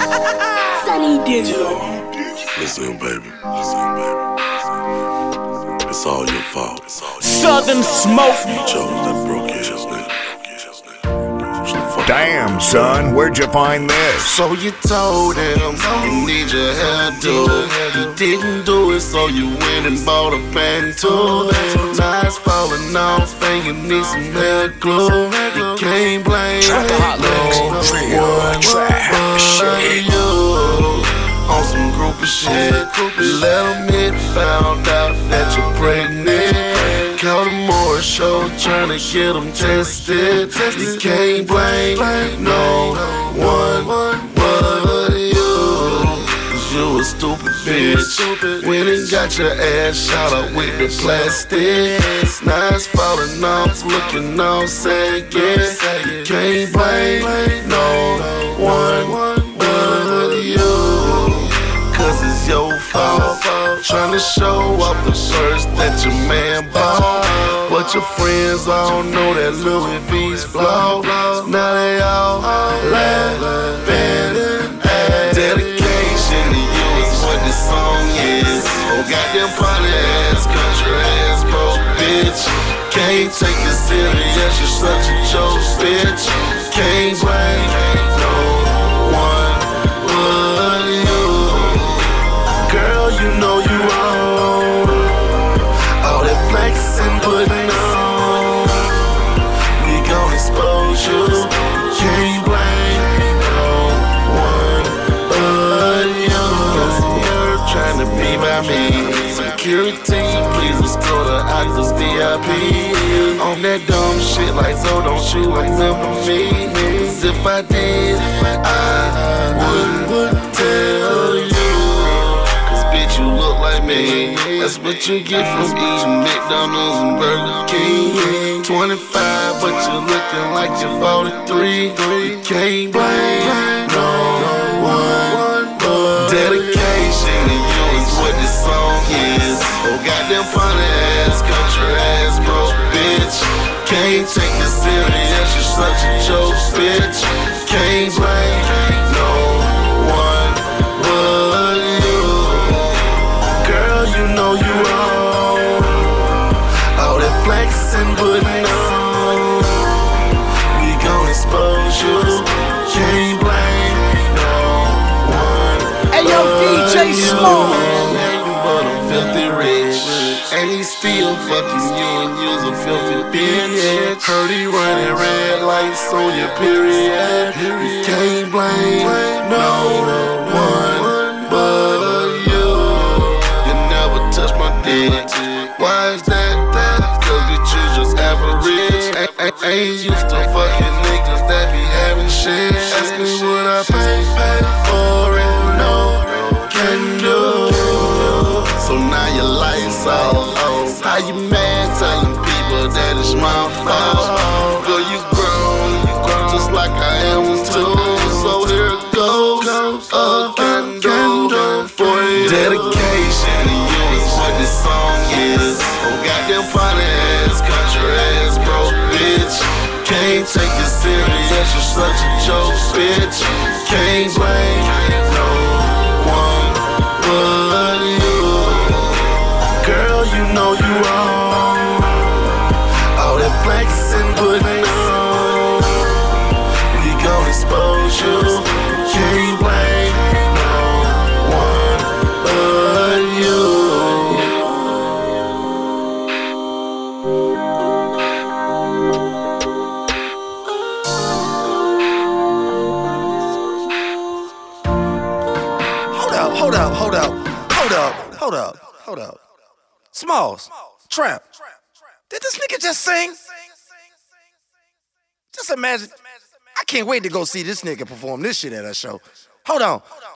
Sunny Digital. Listen, baby. It's all your fault. Southern Smoke. You chose that broke ass nigga. Damn, son, where'd you find this? So you told him you need your hairdo. He didn't do it, so you went and bought a band tool. Now it's falling off and you need some hair glue. You can't blame no one but you. On some groupie shit, let him hit, found out that you're pregnant. Call the Morris show, tryna get them tested. You can't blame no one but you. Cause you a stupid bitch. Went and got your ass shot up with the plastic. Now it's falling off, looking all sad, yeah. You can't blame no one but you. Cause it's your fault. Tryna show off the purse that your man bought, but your friends all know that Louis V's flawed. Now they all laughing at dedication to you is what this song is. Oh goddamn funny ass, country ass, broke bitch. Can't take it serious, you're such a joke, bitch. Can't blame no one but you. Girl, you know you wrong. All that flexing putting on, we gon' expose you. Can't blame no one but you. You're trying to be by me. Security, please let's go to Octa's VIP. On that dumb shit like so don't you remember me. Cause if I did, I wouldn't tell you. You look like me, that's what you get from eating McDonald's and Burger King. 25, but you're looking like you're 43. You can't blame no one but dedication to you is what this song is. Oh goddamn funny ass, country ass, broke bitch. Can't take it serious, you're such a joke, bitch. Can't blame no one but you. You know you wrong. All that flexing putting on, we gon' expose you. Can't blame no one. Hey yo, DJ Small. But I'm filthy rich, and he still fucking you and you's a filthy bitch. Heard he running red lights on your period. You can't blame no one but you. Touch my dick. Why is that? Cause bitch you just average. Ain't used to fucking niggas that be having shit. Ask me what I pay for it. No can do. So now your lights off. How you mad telling people that it's my fault? Girl, you grown just like I am too. So here it goes. A candle for you. Dedication to you is what this song is. Oh goddamn funny ass, country ass, broke bitch. Can't take it serious, you're such a joke, bitch. Can't blame no one but you. Girl, you know you wrong. All that flexing putting on, we gon' expose you. Can't blame no one but you. Hold up. Smalls, Tramp, did this nigga just sing? Just imagine. I can't wait to go see this nigga perform this shit at a show. Hold on.